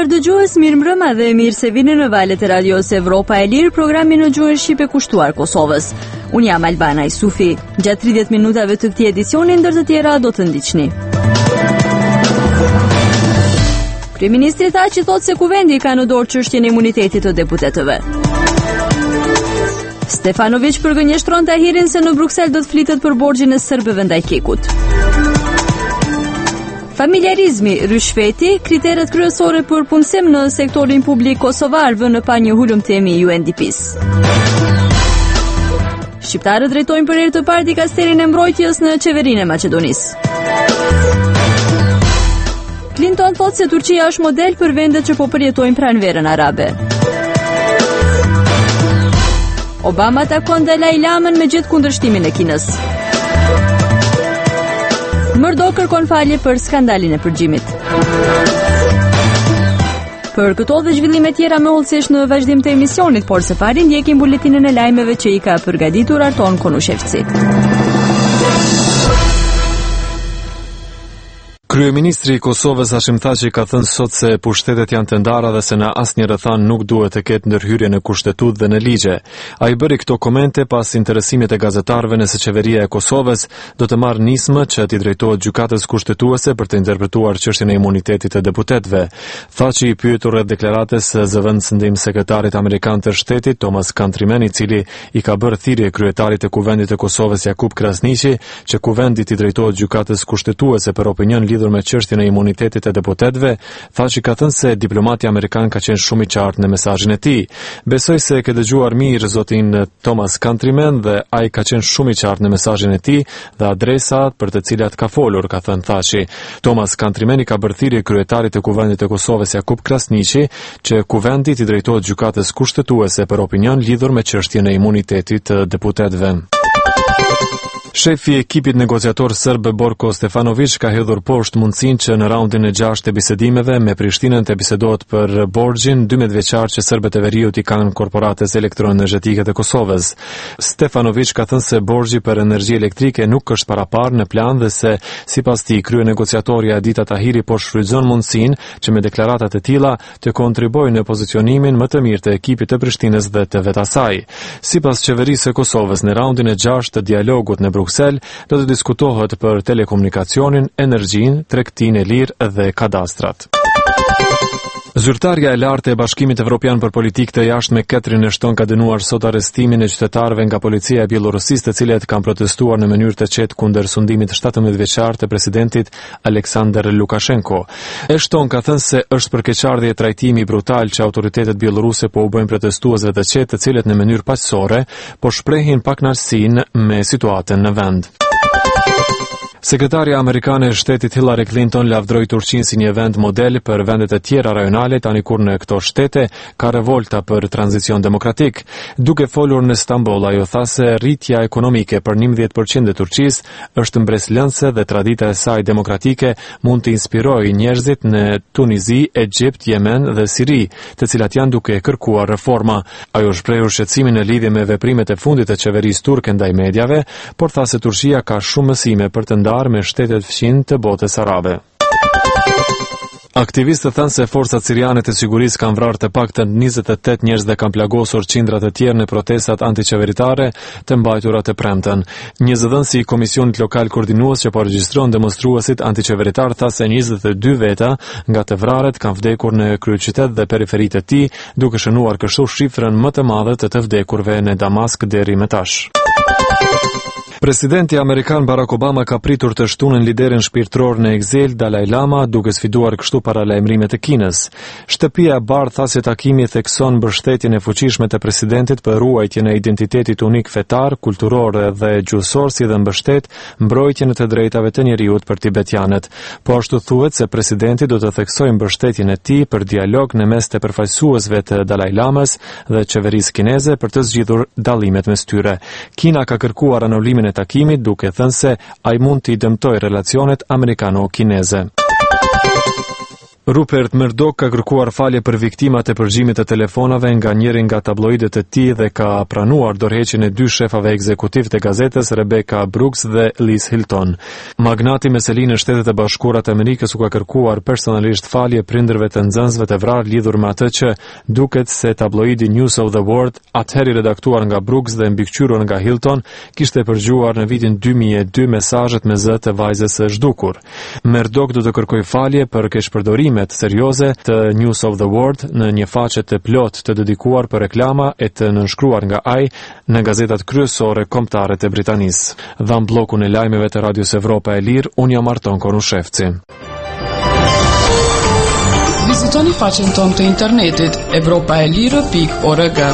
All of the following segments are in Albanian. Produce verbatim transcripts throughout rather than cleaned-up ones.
nderuar dëgjues, mirëmbrëma dhe mirë se vini në valët e radios Evropa e Lirë, programi në gjuhën shqipe kushtuar Kosovës. Unë jam Albana Isufi. Gjatë tridhjetë minutave të këtij edicioni, ndër të tjera do të ndiqni. Kryeministri Thaçi thotë se kuvendi ka në dorë çështjen e imunitetit të deputetëve. Stefanović përgënjeshtron Tahirin se në Bruksel do të flitet për borxhin e serbëve ndaj Kekut. Familjarizmi, rishfeti, kriteret kryesore për punësim në sektorin publik kosovar vënë pa një hulumtimi U N D P-s. Shqiptarët drejtojnë për herë të parë dikasterin e mbrojtjes në qeverinë e Maqedonisë. Clinton thotë se Turqia është model për vendet që po përjetojnë pranverën arabe. Obama takon Dalai Lamën me gjithë kundërshtimin e Kinës. Murdoch kërkon falje për skandalin e përgjimit. Për këto dhe zhvillime tjera më hollësisht në vazhdim të emisionit, por së pari ndjekim buletinën e lajmeve që i ka përgatitur Arton Konushevci. Kryeministri i Kosovës Hashim Thaçi ka thënë sot se pushtetet janë të ndara dhe se në asnjë rrethan nuk duhet të ketë ndërhyrje në kushtetut dhe në ligje. Ai bëri këto komente pas interesimit e gazetarëve nëse qeveria e Kosovës do të marrë nismë që t'i drejtohet gjykatës kushtetuese për të interpretuar çështjen e imunitetit të deputetëve. Thaçi i pyetur rreth deklaratës së zëvendës ndim sekretarit amerikan të shtetit Thomas Countryman, i cili i ka bërë thirrje kryetarit të kuvendit të Kosovës Jakub Krasniqi që kuvendi t'i drejtohet gjykatës kushtetuese për opinion lidhur me çështjen e imunitetit të deputetëve, Thaçi ka thënë se diplomati amerikan ka qenë shumë i qartë në mesazhin e tij. Besoj se e ke dëgjuar mirë zotin Thomas Countryman dhe ai ka qenë shumë i qartë në mesazhin e tij dhe adresat për të cilat ka folur, ka thënë Thaçi. Thomas Countryman i ka bërë thirrje kryetarit të kuvendit të Kosovës Jakub Krasniqi që kuvendi t'i drejtohet gjykatës kushtetuese për opinion lidhur me çështjen e imunitetit të deputetëve. Shefi i ekipit negociator serb Borko Stefanović ka hedhur poshtë mundësinë që në raundin e gjashtë të bisedimeve me Prishtinën të bisedohet për borxhin dymbëdhjetë vjeçar që serbët e veriut i kanë korporatës elektroenergjetike të Kosovës. Stefanović ka thënë se borxhi për energji elektrike nuk është paraparë në plan dhe se sipas tij krye negociatorja Edita Tahiri po shfrytëzon mundësinë që me deklarata të tilla të kontribuojë në pozicionimin më të mirë të ekipit të Prishtinës dhe të vet asaj. Sipas qeverisë së Kosovës, në raundin e gjashtë të dialogut në Bruksel do të diskutohet për telekomunikacionin, energjinë, tregtinë e lirë dhe kadastrat. Zyrtarja e lartë e Bashkimit Evropian për Politikë të Jashtme Catherine Ashton ka dënuar sot arrestimin e qytetarëve nga policia e Bielorusisë të cilët kanë protestuar në mënyrë të qetë kundër sundimit shtatëmbëdhjetë vjeçar të presidentit Aleksandr Lukashenko. Ashton ka thënë se është përkeqardhje trajtimi brutal që autoritetet bieloruse po u bëjnë protestuesve të qetë, të cilët në mënyrë paqësore po shprehin pakënaqësinë me situatën në vend. Sekretarja amerikane e shtetit Hillary Clinton lavdroi Turqinë si një vend model për vendet e tjera rajonale tani kur në këto shtete ka revolta për tranzicion demokratik. Duke folur në Stamboll, ajo tha se rritja ekonomike për njëmbëdhjetë përqind e Turqisë është mbreslëndse dhe tradita e saj demokratike mund të inspirojë njerëzit në Tunizi, Egjipt, Yemen dhe Siri, të cilat janë duke kërkuar reforma. Ajo shprehur shqetësimin në lidhje me veprimet e fundit të qeverisë turke ndaj mediave, por tha se Turqia ka shumë mësime për të me shtetet fqin të botës arabe. Aktivistët thanë se forcat siriane të sigurisë kanë vrarë të paktën njëzet e tetë njerëz dhe kanë plagosur qindra të tjerë në protestat antiqeveritare të mbajtura të premten. Një zëdhënësi i Komisionit Lokal Koordinues që po regjistron demonstruesit antiqeveritar tha se njëzet e dy veta nga të vrarët kanë vdekur në kryeqytet dhe periferitë e tij, duke shënuar kështu shifrën më të madhe të të vdekurve në Damask deri më tash. Presidenti amerikan Barack Obama ka pritur të shtunën liderin shpirtëror në egzil Dalai Lama, duke sfiduar kështu paralajmërimet e Kinës. Shtëpia e Bardhë tha se takimi thekson mbështetjen e fuqishme të presidentit për ruajtjen e identitetit unik fetar, kulturor dhe gjuhësor, si dhe mbështet mbrojtjen e të drejtave të njeriut për tibetianët. Po ashtu thuhet se presidenti do të theksojë mbështetjen e tij për dialog në mes të përfaqësuesve të Dalai Lamës dhe qeverisë kineze për të zgjidhur dallimet mes tyre. Kina ka kërkuar anulimin e takimit, duke thënë se ai mund të i dëmtojë relacionet amerikano-kineze. Rupert Murdoch ka kërkuar falje për viktimat e përgjimit të telefonave nga njëri nga tabloidet e tij dhe ka pranuar dorëheqjen e dy shefave ekzekutiv të gazetës, Rebecca Brooks dhe Liz Hilton. Magnati me selinë e Shtetet e Bashkuara të Amerikës u ka kërkuar personalisht falje prindërve të nxënësve të vrarë lidhur me atë që duket se tabloidi News of the World, atëherë redaktuar nga Brooks dhe mbikëqyrur nga Hilton, kishte përgjuar në vitin dy mijë e dy mesazhet me zë të vajzës së zhdukur. Murdoch do të kërkojë falje për keqpërdorimet serioze të News of the World në një faqe të plot të dedikuar për reklama e të nënshkruar nga ai në gazetat kryesore kombëtare të Britanisë. Dham bllokun e lajmeve të Radios Evropa e Lirë, unë jam Arton Korushevci. Vizitoni faqen tonë të internetit evropaelire pikë org.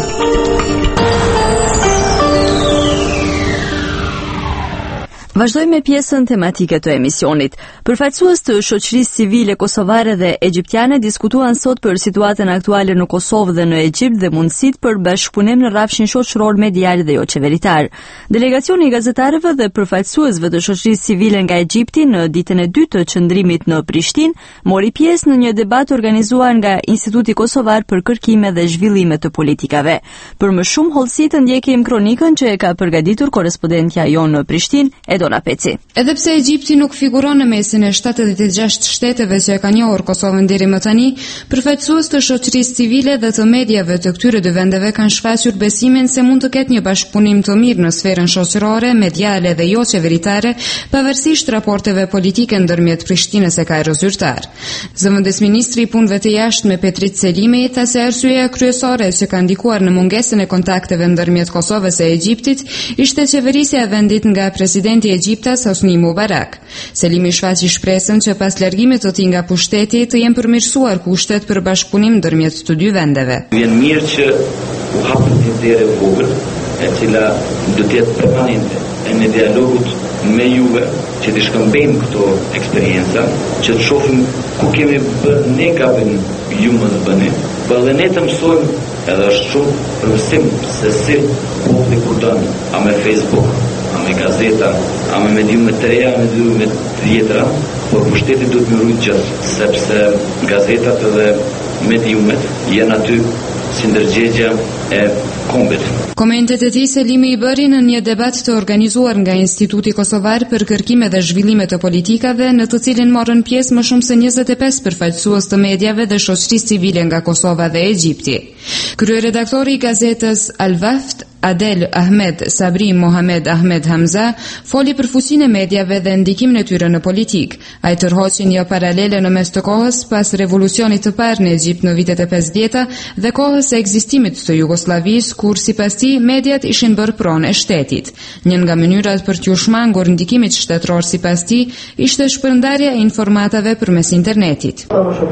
Vazhdojmë me pjesën tematike të emisionit. Përfaqësues të shoqërisë civile kosovare dhe egjiptiane diskutuan sot për situatën aktuale në Kosovë dhe në Egjipt dhe mundësitë për bashkëpunim në rrafshin shoqëror medial dhe jo qeveritar. Delegacioni i gazetarëve dhe përfaqësuesve të shoqërisë civile nga Egjipti në ditën e dytë të qëndrimit në Prishtinë mori pjesë në një debat organizuar nga Instituti Kosovar për kërkime dhe zhvillime të politikave. Për më shumë hollësi të ndjekim kronikën që e ka përgatitur korrespondentja jonë në Prishtinë, Edona Peci. Edhe pse Egjipti nuk figuron në mesin e shtatëdhjetë e gjashtë shteteve që e ka njohur Kosovën deri më tani, përfaqësues të shoqërisë civile dhe të mediave të këtyre dy vendeve kanë shfaqur besimin se mund të ketë një bashkëpunim të mirë në sferën shoqërore, mediale dhe jo qeveritare, pavarësisht raporteve politike ndërmjet Prishtinës e Kairo zyrtar. Zëvendës ministri i punëve të jashtme Petrit Selimi tha se arsyeja kryesore që ka ndikuar në mungesën e kontakteve ndërmjet Kosovës e Egjiptit ishte qeverisja e vendit nga presidenti i Egjiptas Hosni Mubarak. Selimi shfaqi shpresën që pas largimit të tij nga pushteti të jenë përmirësuar kushtet për bashkëpunim ndërmjet të dy vendeve. Vjen mirë që u hapën një derë e vogël, e cila do të jetë permanente e në dialogut me juve, që të shkëmbejmë këto eksperienca, që të shohim ku kemi bërë ne gabim ju më të bëni, për dhe ne të mësojmë edhe është shumë përmësim se si populli kurdon, a me Facebook, a me gazeta, a me mediume të reja, a me mediume të tjera, por pushteti duhet më rujtë gjithë, sepse gazetat dhe mediumet janë aty si ndërgjegja e kombit. Komentet e tij Selimi i bëri në një debat të organizuar nga Instituti Kosovar për kërkime dhe zhvillime të politikave, në të cilin morën pjesë më shumë se njëzet e pesë përfaqësues të mediave dhe shoqërisë civile nga Kosova dhe Egjipti. Kryeredaktori i gazetës Al Waft, Adel Ahmed Sabri Mohamed Ahmed Hamza, foli për fuqinë e mediave dhe ndikimin e tyre në politik. Ai tërhoqi një paralele në mes të kohës pas revolucionit të parë në Egjipt në vitet e pesëdhjetë dhe kohës së ekzistimit të Jugosllavisë, kur sipas tij mediat ishin bërë pronë e shtetit. Një nga mënyrat për t'u shmangur ndikimit shtetëror sipas tij ishte shpërndarja e informatave përmes internetit.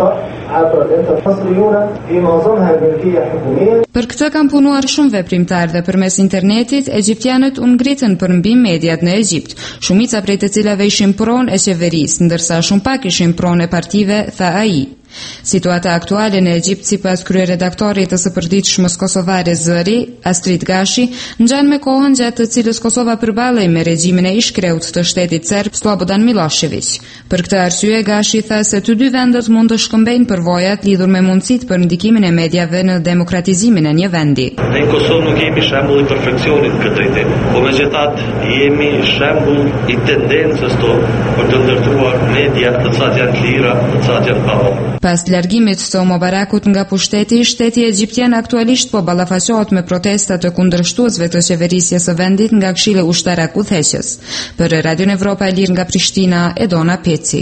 Për këtë kanë punuar shumë veprimtarë dhe përmes internetit, egjiptianët u ngritën për mbi mediat në Egjipt, shumica prej të cilave ishin pronë e qeverisë, ndërsa shumë pak ishin pronë e partive, tha ai. Situata aktuale në Egjipt, sipas kryeredaktorit të së përditshmës kosovare Zëri, Astrid Gashi, ngjan me kohën gjatë të cilës Kosova përballej me regjimin e ishkreut të shtetit serb Slobodan Milošević. Për këtë arsye, Gashi tha se të dy vendet mund të shkëmbejnë përvojat lidhur me mundësitë për ndikimin e mediave në demokratizimin e një vendi. Ne në Kosovë nuk jemi shembull i perfeksionit këtë drejtim, por megjithatë jemi shembull i tendencës tonë për të ndërtuar media të cilat janë të lira, të cilat janë pa vonë. Pas largimit të Mubarakut nga pushteti, shteti egjiptian aktualisht po ballafaqohet me protesta të kundërshtuesve të qeverisjes së vendit nga Këshilli Ushtarak Udhëheqës. Për Radion Evropa e Lirë nga Prishtina, Edona Peci.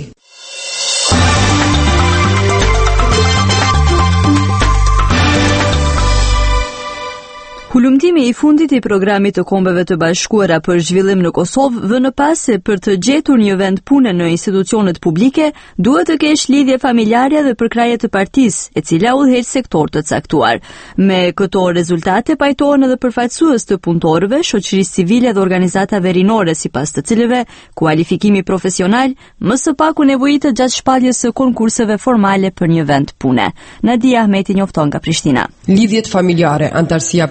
Hulumtimi i fundit i programit të Kombeve të Bashkuara për zhvillim në Kosovë vë në pas se për të gjetur një vend pune në institucionet publike duhet të kesh lidhje familjare dhe përkraje të partisë, e cila udhëheq sektor të caktuar. Me këto rezultate pajtohen edhe përfaqësues të punëtorëve, shoqërisë civile dhe organizatave rinore, sipas të cilëve kualifikimi profesional më së paku nevojitet gjatë shpalljes së konkurseve formale për një vend pune. Nadia Ahmeti njofton nga Prishtina. Lidhjet familjare, antarësia partijake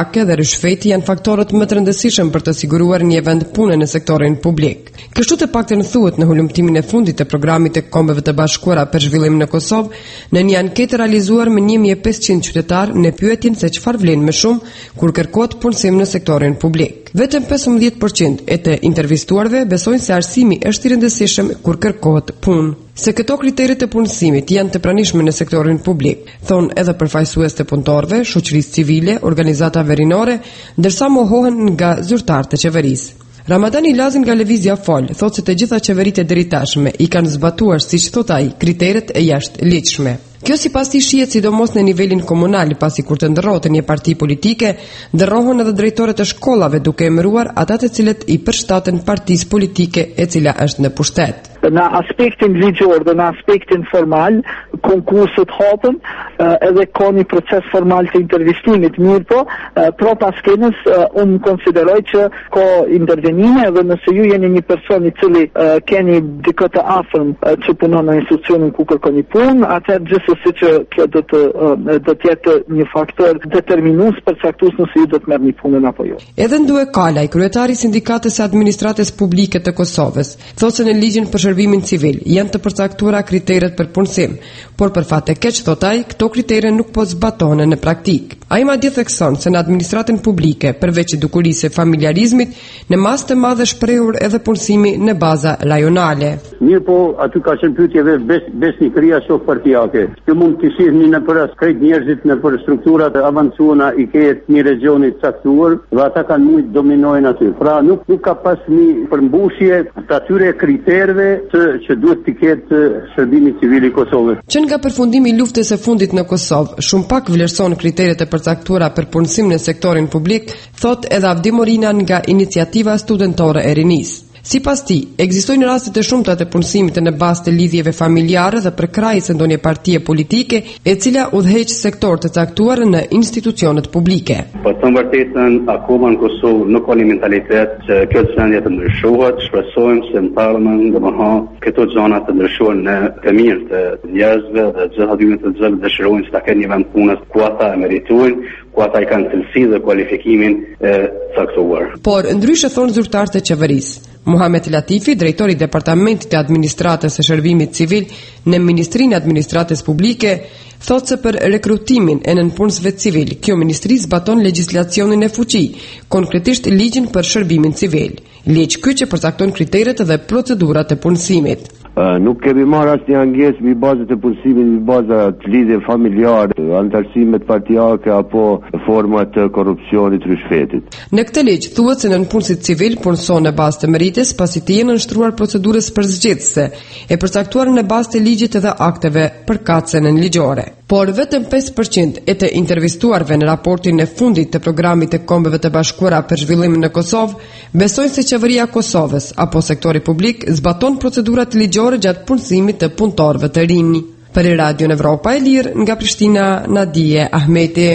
pajake dhe rishfeti janë faktorët më të rëndësishëm për të siguruar një vend pune në sektorin publik. Kështu të paktën thuhet në hulumtimin e fundit të programit të Kombeve të Bashkuara për zhvillim në Kosovë, në një anketë realizuar me një mijë e pesëqind qytetarë në pyetjen se çfarë vlen më shumë kur kërkohet punësim në sektorin publik. Vetëm pesëmbëdhjetë përqind e të intervistuarve besojnë se arsimi është i rëndësishëm kur kërkohet punë. Se këto kriteret të punësimit janë të pranishme në sektorin publik, thonë edhe përfaqësues të punëtorëve, shoqërisë civile, organizata verinore, ndërsa mohohen nga zyrtarët e qeverisë. Ramadani Lazi nga Lëvizja Fol thotë se të gjitha qeveritë deri tashme i kanë zbatuar, siç thot ai, kriteret e jashtëligjshme. Kjo sipas tij shihet sidomos në nivelin komunal, pasi kur të ndërrohet një parti politike, ndërrohen edhe drejtorët e shkollave duke emëruar ata të cilët i përshtaten partisë politike e cila është në pushtet. Në aspektin ligjor dhe në aspektin formal, konkurset hapen, edhe ka një proces formal të intervistimit, mirë po, pro paskenës unë konsideroj që ka intervenime dhe nëse ju jeni një person i cili keni dikë të afërm që punon në institucionin ku kërkoni punë, atëherë gjithsesi që kjo do të do të jetë një faktor determinues përcaktues nëse ju do të merrni punën apo jo. Edhe Ndue Kalaj, kryetari i Sindikatës së Administratës Publike të Kosovës, thotë se në ligjin për shërbimin civil janë të përcaktuara kriteret për punësim, por për fat e keq thot ai, këto kritere nuk po zbatohen në praktik. Ai madje thekson se në administratën publike, përveç dukurisë e familjarizmit, në mas të madhe shprehur edhe punësimi në baza rajonale. Mirë po, aty ka qenë pyetje dhe bes, besnikëria shoh partijake. Kjo mund të shihni në për krejt njerëzit në për strukturat e avancuara i ketë një regioni të caktuar dhe ata kanë mujt dominojnë aty. Pra nuk nuk ka pas një përmbushje të atyre kriterëve të, që duhet të ketë shërbimi civil i Kosovës. Që nga përfundimi i luftës së fundit në Kosovë, shumë pak vlerëson kriteret e përcaktuara për punësim në sektorin publik, thot edhe Avdi Morina nga Iniciativa Studentore e Rinisë. Sipas tij, ekzistojnë raste të shumta të punësimit në bazë të lidhjeve familjare dhe përkrahjes së ndonjë partie politike, e cila udhëheq sektor të caktuar në institucionet publike. Po të vërtetën, akoma në Kosovë nuk ka një mentalitet që kjo gjendje të ndryshohet. Shpresojmë se në parlement domethënë këto gjëra të ndryshojnë në të mirë të njerëzve dhe gjithë aty të gjithë dëshirojnë që ta kenë një vend punës ku ata meritojnë, ku ata i kanë cilësi dhe kualifikimin e caktuar. Por ndryshe thonë zyrtarët e qeverisë. Muhamet Latifi, drejtori i Departamentit të Administratës së Shërbimit Civil në Ministrinë e Administratës Publike, thotë se për rekrutimin e nënpunësve civil, kjo ministri zbaton legjislacionin e fuqi, konkretisht ligjin për shërbimin civil. Ligj ky që përcakton kriteret dhe procedurat e punësimit. Uh, nuk kemi marrë asnjë angesë mbi bazat e punësimit, mbi baza të lidhje familjare, antarësimet partijake apo forma të korrupsionit, rishfetit. Në këtë ligj thuhet se nënpunësit civil punëson në bazë të meritës pasi të jenë nënshtruar procedurës përzgjedhëse, e përcaktuar në bazë të ligjit edhe akteve përkatëse nënligjore. Por vetëm pesë përqind e të intervistuarve në raportin e fundit të programit të Kombeve të Bashkuara për zhvillim në Kosovë besojnë se qeveria e Kosovës apo sektori publik zbaton procedurat ligjore gjatë punësimit të punëtorëve të rinj. Për Radio Evropa e Lirë nga Prishtina, Nadije Ahmeti.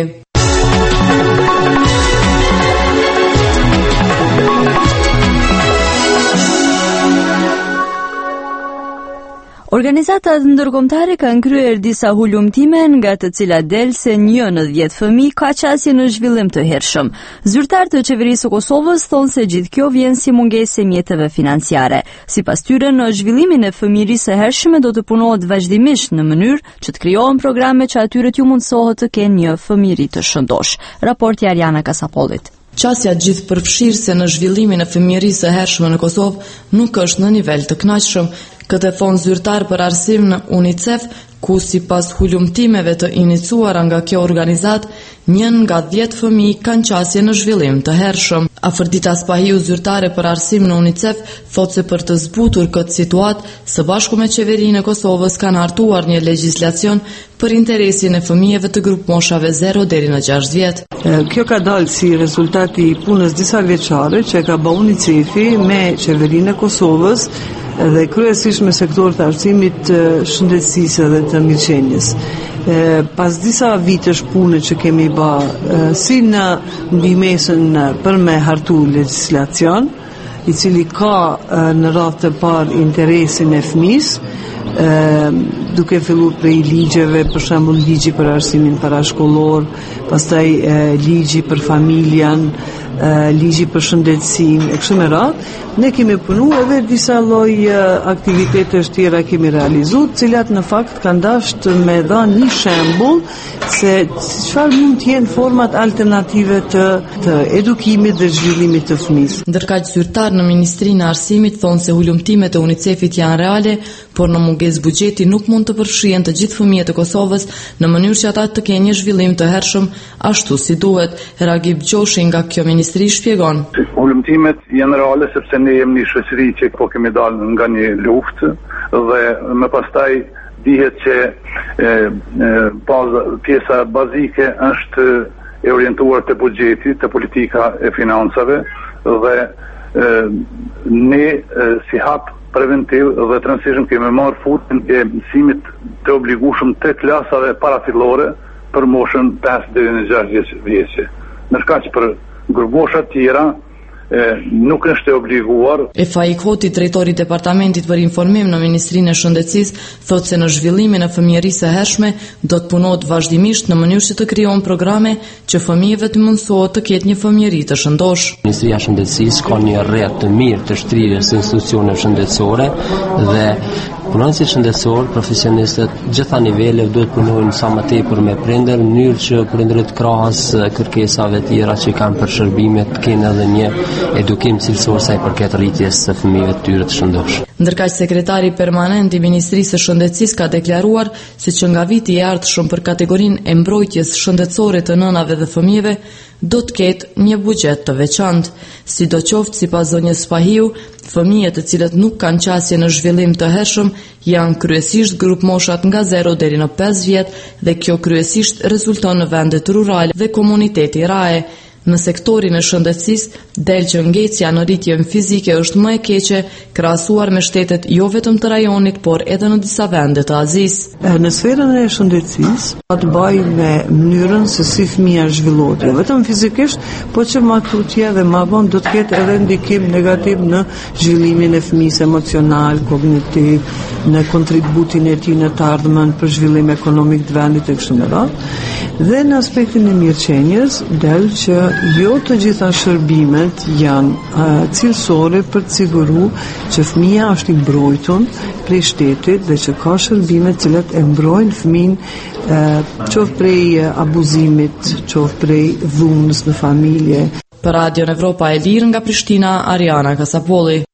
Organizatat ndërkombëtare kanë kryer disa hulumtime nga të cilat del se një në dhjetë fëmijë ka qasje në zhvillim të hershëm. Zyrtarët të qeverisë së Kosovës thonë se gjithë kjo vjen si mungesë e mjeteve financiare. Sipas tyre, në zhvillimin e fëmijërisë së hershme do të punohet vazhdimisht në mënyrë që të krijohen programe që atyre t'ju mundsohet të kenë një fëmijëri të shëndosh. Raporti Ariana Kasapollit. Qasja gjithë përfshirëse në zhvillimin e fëmijërisë së hershme në Kosovë nuk është në nivel të kënaqshëm. Këtë thon zyrtar për arsim në UNICEF, ku sipas hulumtimeve të iniciuara nga kjo organizat, njën nga dhjetë fëmijë kanë qasje në zhvillim të hershëm. Afërdita Spahiu, zyrtare për arsim në UNICEF, thotë se për të zbutur këtë situatë, së bashku me qeverinë e Kosovës kanë hartuar një legjislacion për interesin e fëmijëve të grup moshave zero deri në gjashtë vjet. Kjo ka dalë si rezultati i punës disa vjeçare që ka bërë UNICEF-i me qeverinë e Kosovës dhe kryesisht me sektor të arsimit, shëndetësisë dhe të mirëqenies. Pas disa vitesh pune që kemi bë si në mbimesën për me hartu legjislacion, i cili ka në radhë të parë interesin e fëmijës, duke filluar prej ligjeve, për shembull ligji për arsimin parashkollor, pastaj e, ligji për familjen, e, ligji për shëndetësinë e kështu me radhë. Ne kemi punuar edhe disa lloj aktivitetesh tjera kemi realizuar, të cilat në fakt kanë dashur me dhënë një shembull se çfarë mund të jenë format alternative të, të edukimit dhe zhvillimit të fëmijës. Ndërkaq zyrtar në Ministrinë e Arsimit thonë se hulumtimet e UNICEF-it janë reale, por në mungesë buxheti nuk mund të përfshihen të gjithë fëmijët e Kosovës në mënyrë që ata të kenë një zhvillim të hershëm ashtu si duhet. Ragib Gjoshi nga kjo ministri shpjegon. Hulumtimet janë reale sepse ne jemi një shoqëri që po kemi dalë nga një luftë dhe më pastaj dihet që e, e, baza, pjesa bazike është e orientuar te buxheti, te politika e financave dhe e, ne e, si hap preventiv dhe transition kemi marrë futën e mësimit të obligueshëm të klasave parafillore për moshën pesë deri në gjashtë vjeçë. Ndërkaq që për grupusha tjera e, nuk është e obliguar. E Faik Hoti, drejtori i departamentit për informim në Ministrinë e Shëndetësisë, thotë se në zhvillimin e fëmijërisë së hershme do të punohet vazhdimisht në mënyrë që të krijohen programe që fëmijëve të mundësohet të ketë një fëmijëri të shëndosh. Ministria e Shëndetësisë ka një rrjet të mirë të shtrirjes së institucioneve shëndetësore dhe punonësit shëndetësor, profesionistët, gjitha niveleve duhet punojnë sa më tepër me prindër, në mënyrë që prindërit krahas kërkesave tjera që kanë për shërbimet të kenë edhe një edukim cilësor sa i përket rritjes së fëmijëve të tyre të shëndosh. Ndërkaq sekretari permanent i Ministrisë së Shëndetësisë ka deklaruar se që nga viti i ardhshëm për kategorinë e mbrojtjes shëndetësore të nënave dhe fëmijëve do të ketë një buxhet të veçantë. Sidoqoftë, sipas zonjës Spahiu, fëmijët të cilët nuk kanë qasje në zhvillim të hershëm janë kryesisht grup moshat nga zero deri në pesë vjet dhe kjo kryesisht rezulton në vendet rurale dhe komuniteti raje. Në sektorin e shëndetësisë del që ngecja në rritjen fizike është më e keqe krahasuar me shtetet jo vetëm të rajonit, por edhe në disa vende të Azisë. Në sferën e shëndetësisë ka të bëjë me mënyrën se si fëmia zhvillohet, jo vetëm fizikisht, por që më tutje dhe më vonë do të ketë edhe ndikim negativ në zhvillimin e fëmijës emocional, kognitiv, në kontributin e tij në të ardhmen për zhvillim ekonomik të vendit e kështu me radhë. Dhe në aspektin e mirëqenies del që jo të gjitha shërbimet janë uh, cilësore për të siguruar që fëmia është i mbrojtur prej shtetit dhe që ka shërbime të cilat e mbrojnë fëmin uh, qoftë prej uh, abuzimit, qoftë prej dhunës në familje. Për Radion Evropa e Lirë nga Prishtina, Ariana Kasapolli.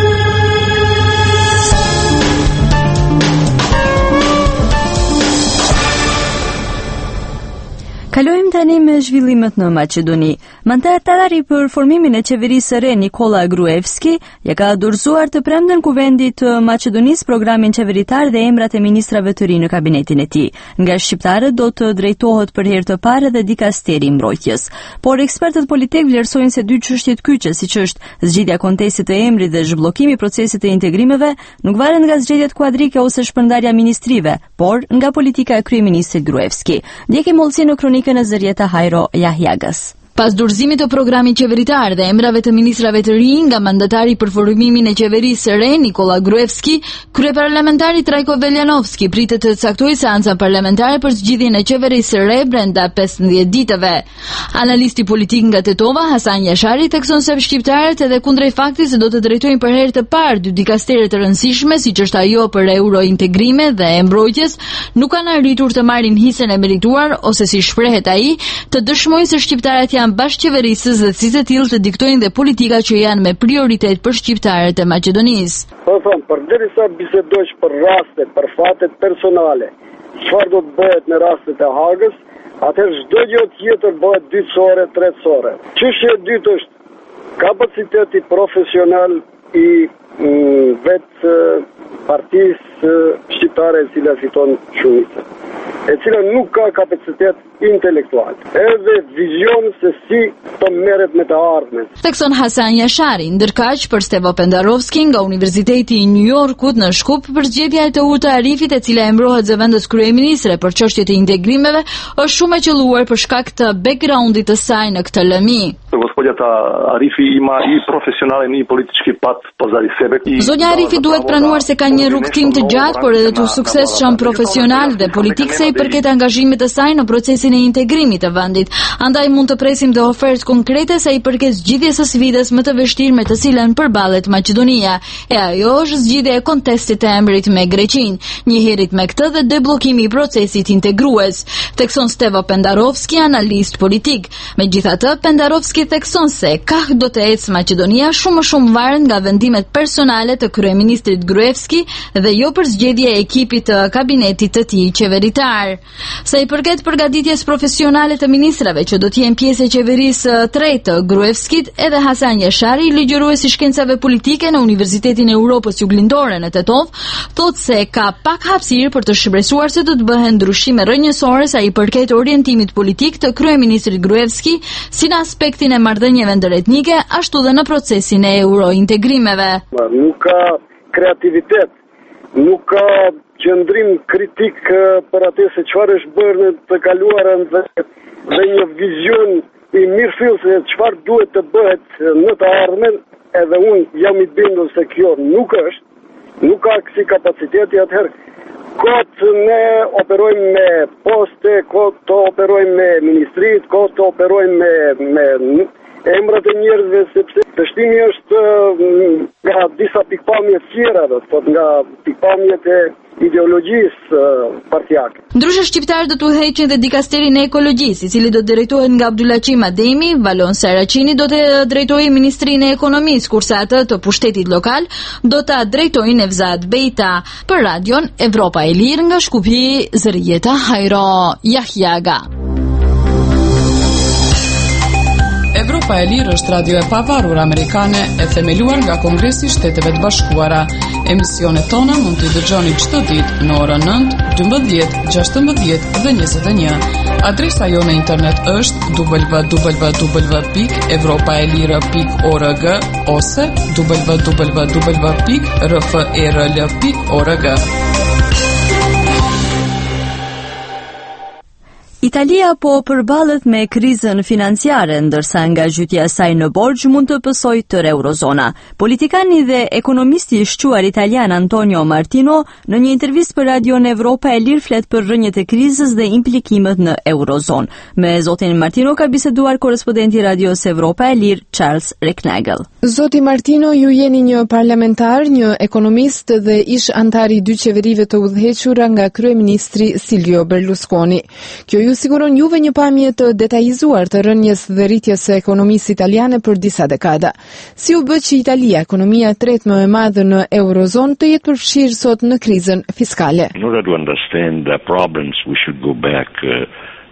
Kalojmë tani me zhvillimet në Maqedoni. Mandatari për formimin e qeverisë së re Nikola Gruevski ja ka dorëzuar të premten Kuvendit të Maqedonisë programin qeveritar dhe emrat e ministrave të ri në kabinetin e tij. Nga shqiptarët do të drejtohet për herë të parë dhe dikasteri i mbrojtjes. Por ekspertët politik vlerësojnë se dy çështjet kyçe, siç është zgjidhja e kontesit të emrit dhe zhbllokimi i procesit të integrimeve, nuk varen nga zgjedhjet kuadrike ose shpërndarja ministrive, por nga politika e kryeministrit Gruevski. Ndjekim Mollsi në kronikën e Zërieta Hajro Jahjagës. Pas dorëzimit të programit qeveritar dhe emrave të ministrave të rinj nga mandatari për formimin e qeverisë së re Nikola Gruevski, kryeparlamentari Trajko Veljanovski pritet të caktojë seancën parlamentare për zgjidhjen e qeverisë së re brenda pesëmbëdhjetë ditëve. Analisti politik nga Tetova, Hasan Jashari, thekson se shqiptarët edhe kundrejt faktit se do të drejtojnë për herë të parë dy dikastere të rëndësishme, siç është ajo për eurointegrime dhe e mbrojtjes, nuk kanë arritur të marrin hisën e merituar ose si shprehet ai, të dëshmojnë se shqiptarët janë bashkëqeverisës dhe si të tillë të diktojnë dhe politika që janë me prioritet për shqiptarët e Maqedonisë. Po them, përderisa bisedosh për raste, për fatet personale, çfarë do të bëhet në rastet e Hagës, atëherë çdo gjë tjetër bëhet dytësore, tretësore. Çështja e dytë është kapaciteti profesional i mm, vetë partisë shqiptare e cila fiton shumicën, e cila nuk ka kapacitet intelektual, edhe vizion se si të merret me të ardhmen. Thekson Hasan Jashari, ndërkaq për Stevo Pendarovski nga Universiteti i New Yorkut në Shkup, përgjigja e Uta Arifit, e cila emërohet zëvendës kryeministre për çështjet e integrimeve, është shumë e qelluar për shkak të backgroundit të saj në këtë lëmi. gospodjata Arifi ima i profesionalen i politički pat pozadi sebe. Zonja Arifi duhet pranuar se ka një rrugtim të gjatë, por edhe të suksesshëm profesional dhe politik se i përket angazhimit të saj në procesin e integrimit të vendit. Andaj mund të presim dhe ofertë konkrete sa i përket zgjidhjes së sfidës më të vështirë me të cilën përballet Maqedonia. E ajo është zgjidhja e kontestit të emrit me Greqinë, njëherët me këtë dhe deblokimi i procesit integrues, thekson Stevo Pendarovski, analist politik. Megjithatë, Pendarovski thekson se kah do të ecë Maqedonia shumë më shumë varet nga vendimet personale të kryeministrit Gruevski dhe jo për zgjedhje e ekipit të kabinetit të tij qeveritar. Sa i përket përgatitjes profesionale të ministrave që do të jenë pjesë e qeverisë së tretë të Gruevskit, edhe Hasan Jashari, ligjërues i shkencave politike në Universitetin e Europës Juglindore në Tetov, thotë se ka pak hapësirë për të shpresuar se do të bëhen ndryshime rrënjësore sa i përket orientimit politik të kryeministrit Gruevski, si në aspektin e marrëdhënieve ndëretnike, ashtu dhe në procesin e eurointegrimeve. Nuk ka kreativitet, nuk ka qëndrim kritik për atë se çfarë është bërë në të kaluarën dhe, dhe një vizion i mirëfill se çfarë duhet të bëhet në të ardhmen, edhe unë jam i bindur se kjo nuk është, nuk ka kësi kapaciteti atëherë. Kot ne operojmë me poste, kot të operojmë me ministrit, kot të operojmë me, me emrat e njerëzve, sepse dështimi është nga disa pikpamje tjera, dhe thot nga pikpamjet e ideologjisë partijake. Ndryshe shqiptarë do të udhëheqin dhe dikasterin e ekologjisë, i cili do të drejtohet nga Abdulaqim Ademi, Valon Saraqini do të drejtojë Ministrinë e Ekonomisë, kurse atë të pushtetit lokal do ta drejtojë Nevzat Bejta. Për radion Evropa e Lirë nga Shkupi, Zërijeta Hajro Jahjaga. Evropa e Lirë është radio e pavarur amerikane e themeluar nga Kongresi i Shteteve të Bashkuara. Emisionet tona mund t'i dëgjoni çdo ditë në orën nëntë, dymbëdhjetë, gjashtëmbëdhjetë dhe njëzet e një. Adresa jo në internet është w w w pikë evropaelire pikë org ose w w w pikë r f e r l pikë org. Italia po përballet me krizën financiare, ndërsa nga zhytja e saj në borxh mund të pësojë tërë eurozona. Politikani dhe ekonomisti i shquar italian Antonio Martino në një intervistë për Radion Evropa e Lirë flet për rrënjët e krizës dhe implikimet në eurozonë. Me zotin Martino ka biseduar korrespondenti Radios Evropa e Lirë Charles Recknagel. Zoti Martino, ju jeni një parlamentar, një ekonomist dhe ish antar i dy qeverive të udhëhequra nga kryeministri Silvio Berlusconi. Kjo ju siguron juve një pamje të detajizuar të rënjes dhe rritjes së ekonomisë italiane për disa dekada. Si u bë që Italia, ekonomia e tretë më e madhe në eurozonë, të jetë përfshirë sot në krizën fiskale? In order to understand the problems, we should go back uh,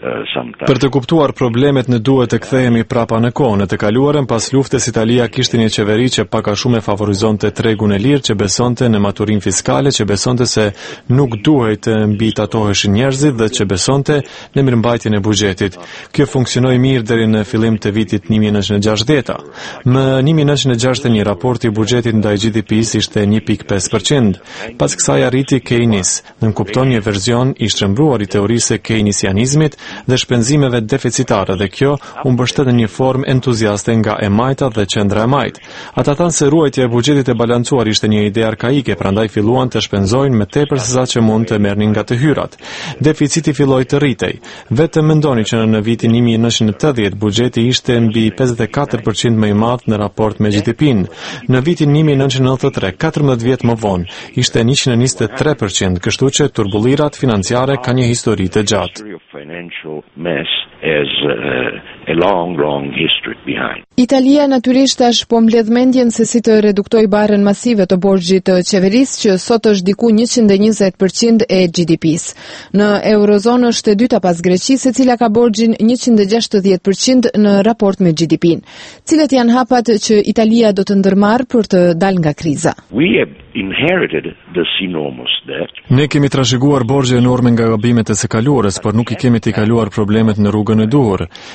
Për të kuptuar problemet ne duhet të kthehemi prapa në kohën e të kaluarën. Pas luftës Italia kishte një qeveri që pak a shumë e favorizonte tregun e lirë, që besonte në maturim fiskale, që besonte se nuk duhej të mbitatoheshin njerëzit dhe që besonte në mirëmbajtjen e buxhetit. Kjo funksionoi mirë deri në fillim të vitit një mijë e nëntëqind e gjashtëdhjetë. Më një mijë e nëntëqind e gjashtëdhjetë një raporti i buxhetit ndaj G D P-s ishte një pikë pesë përqind. Pas kësaj arriti Keynes, në kupton një version i shtrembruar i teorisë së keynesianizmit dhe shpenzimeve deficitare, dhe kjo u mbështet në një formë entuziaste nga e majta dhe qendra e majt. Ata thanë se ruajtja e buxhetit e balancuar ishte një ide arkaike, prandaj filluan të shpenzojnë më tepër se sa që mund të merrnin nga të hyrat. Deficiti filloi të rritej. Vetëm mendoni që në vitin një mijë e nëntëqind e tetëdhjetë buxheti ishte mbi pesëdhjetë e katër përqind më i madh në raport me G D P-n. Në vitin një mijë e nëntëqind e nëntëdhjetë e tre, katërmbëdhjetë vjet më vonë, ishte njëqind e njëzet e tre përqind, kështu që turbullirat financiare kanë një histori të gjatë. Mess as uh, a long, long history behind. Italia natyrisht tash po mbledh mendjen se si të reduktoj barën masive të borxhit të qeverisë, që sot është diku njëqind e njëzet përqind e G D P-s. Në eurozonë është e dyta pas Greqisë, e cila ka borxhin njëqind e gjashtëdhjetë përqind në raport me G D P-n. Cilat janë hapat që Italia do të ndërmarrë për të dalë nga kriza? We have inherited this enormous debt. Ne kemi trashëguar borxhe enorme nga gabimet e së kaluarës, por nuk i kemi të kaluar problemet në rrugën e duhur. Ekziston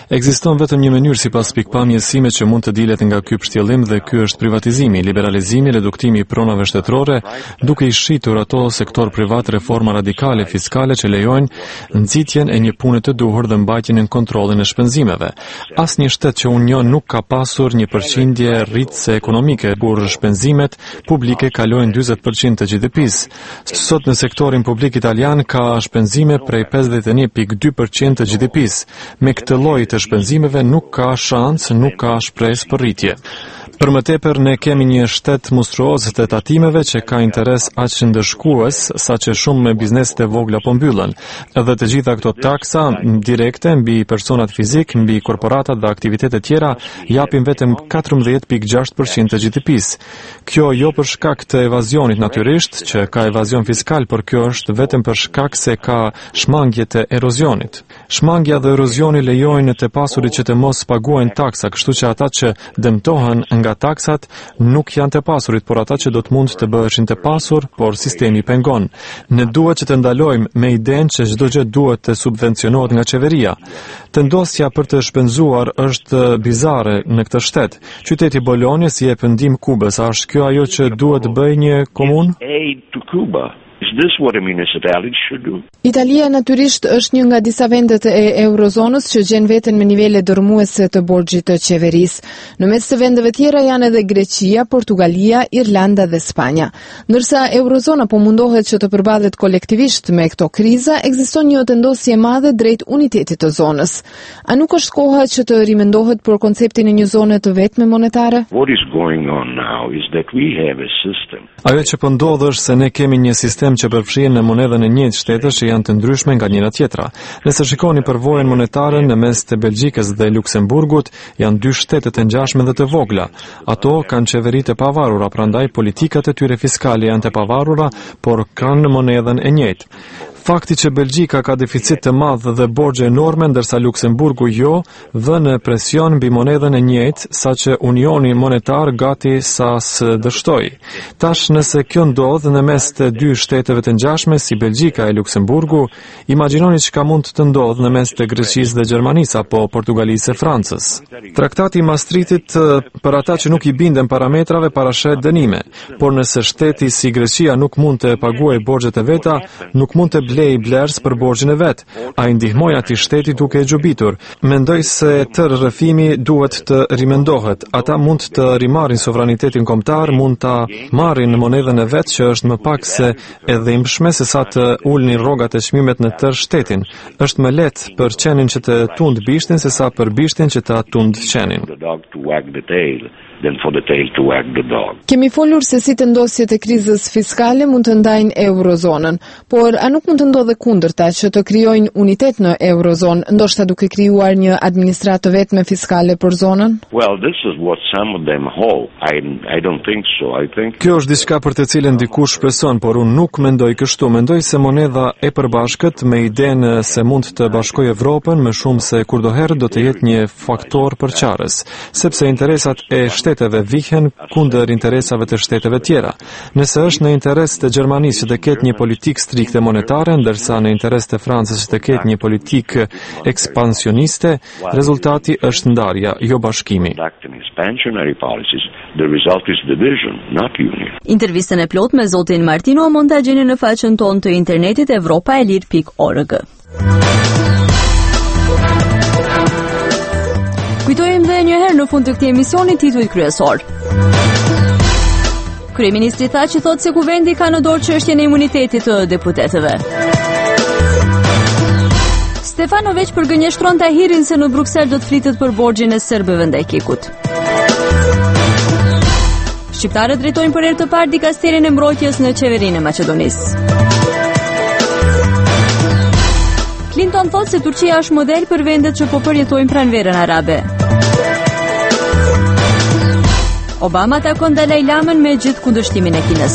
Ekziston vetëm një mënyrë sipas pikpamjes sime që mund të dilet nga ky pështjellim dhe ky është privatizimi, liberalizimi, reduktimi i pronave shtetërore, duke i shitur ato sektor privat reforma radikale fiskale që lejojnë nxitjen e një pune të duhur dhe mbajtjen në kontrollin e shpenzimeve. Asnjë shtet që unë njoh nuk ka pasur një përqindje rritëse ekonomike, kur shpenzimet publike kalojnë dyzet përqind të G D P-s. Sot në sektorin publik italian ka shpenzime prej pesëdhjetë e një pikë dy përqind të G D P-s. Me këtë lloj të shpenzimeve nuk ka shans, nuk ka shpresë për rritje. Për më tepër, ne kemi një shtet monstruoz të tatimeve që ka interes aq ndëshkues, sa që shumë me bizneset e vogla po mbyllen. Edhe të gjitha këto taksa direkte mbi personat fizik, mbi korporatat dhe aktivitetet tjera japin vetëm katërmbëdhjetë pikë gjashtë përqind të G D P-s. Kjo jo për shkak të evazionit natyrisht, që ka evazion fiskal, por kjo është vetëm për shkak se ka shmangje të erozionit. Shmangja dhe erozioni lejojnë të pasurit që të mos paguajnë taksa, kështu që ata që dëmtohen nga taksat nuk janë të pasurit, por ata që do të mund të bëheshin të pasur, por sistemi pengon. Ne duhet që të ndalojmë me idenë që çdo gjë duhet të subvencionohet nga qeveria. Tendosja për të shpenzuar është bizare në këtë shtet. Qyteti Bolonjes i jep ndihmë Kubës, a është kjo ajo që duhet të bëjë një komunë? Aid to Cuba. Is this what a municipality should do? Italia natyrisht është një nga disa vendet e eurozonës që gjen veten me nivele dërmuese të borxhit të qeverisë. Në mes të vendeve tjera janë edhe Greqia, Portugalia, Irlanda dhe Spanja. Ndërsa eurozona po mundohet që të përballet kolektivisht me këto kriza, ekziston një tendosje e madhe drejt unitetit të zonës. A nuk është koha që të rimendohet për konceptin e një zone të vetme monetare? What is going on now is that we have a system. Ajo që po ndodh është se ne kemi një sistem që përfshin në monedhën e njëjtë shtetësh që janë të ndryshme nga njëra tjetra. Nëse shikoni përvojën monetare në mes të Belgjikës dhe Luksemburgut, janë dy shtete të ngjashme dhe të vogla. Ato kanë qeveri të pavarura, prandaj politikat e tyre fiskale janë të pavarura, por kanë monedhën e njëjtë. Fakti që Belgjika ka deficit të madh dhe borxhe enorme ndërsa Luksemburgu jo, vën presion mbi monedhën e njëjtë, saqë unioni monetar gati sa së dështoi. Tash nëse kjo ndodh në mes të dy shteteve të ngjashme si Belgjika e Luksemburgu, imagjinoni çka mund të ndodh në mes të Greqisë dhe Gjermanisë apo Portugalisë e Francës. Traktati i Maastrichtit për ata që nuk i binden parametrave parashet dënime, por nëse shteti si Greqia nuk mund të paguajë borxhet e veta, nuk mund të blej blers për borxhin e vet. Ai ndihmoi atij shteti duke e gjobitur. Mendoj se tërë rrëfimi duhet të rimendohet. Ata mund të rimarrin sovranitetin kombëtar, mund ta marrin monedhën e vet që është më pak se edhe imbshme se sa të ulnin rrogat e çmimet në tërë shtetin. Është më lehtë për qenin që të tund bishtin se sa për bishtin që ta tund qenin. Than for the tail to wag the dog. Kemi folur se si tendosjet e krizës fiskale mund të ndajnë eurozonën, por a nuk mund të ndodhe kundërta që të krijojnë unitet në eurozonë, ndoshta duke krijuar një administratë vetme fiskale për zonën? Well, this is what some of them hope. I I don't think so. I think Kjo është diçka për të cilën dikush shpreson, por unë nuk mendoj kështu. Mendoj se monedha e përbashkët me idenë se mund të bashkojë Evropën më shumë se kurdoherë do të jetë një faktor përçarës, sepse interesat e shteteve vihen kundër interesave të shteteve tjera. Nëse është në interes të Gjermanisë që të ketë një politikë strikte monetare, ndërsa në interes të Francës që të ketë një politikë ekspansioniste, rezultati është ndarja, jo bashkimi. Intervistën e plot me zotin Martino mund ta gjeni në faqen tonë të internetit evropaelir pikë org. Kujtojmë dhe një herë në fund të këtij emisioni titujt kryesor. Kryeministri tha që thotë se kuvendi ka në dorë çështjen e imunitetit të deputetëve. Stefanović përgënjeshtron Tahirin se në Bruksel do të flitet për borxhin e serbëve ndaj Kikut. Shqiptarët drejtojnë për herë të parë dikasterin e mbrojtjes në qeverinë e Maqedonisë. Clinton thotë se Turqia është model për vendet që po përjetojnë pranverën arabe. Obama takon Dalai Lamën me gjithë kundërshtimin e Kinës.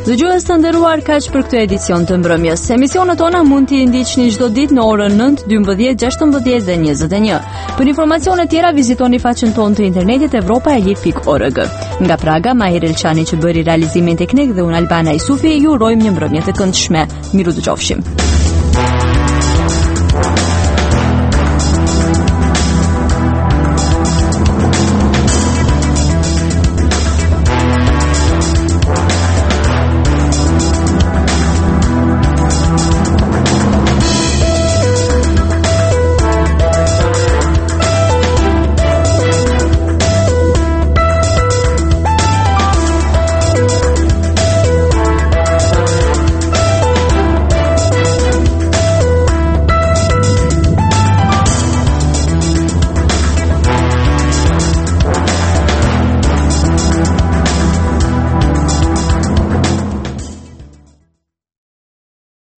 Dëgjues të nderuar, kaq për këtë edicion të mbrëmjes. Emisionet tona mund t'i ndiqni çdo ditë në orën nëntë, dymbëdhjetë, gjashtëmbëdhjetë dhe njëzet e një. Për informacione tjera vizitoni faqen tonë të internetit evropa e li pikë org. Nga Praga, Mahir Elçani që bëri realizimin teknik dhe unë Albana Isufi, ju urojmë një mbrëmje të këndshme. Miru dëgjofshim.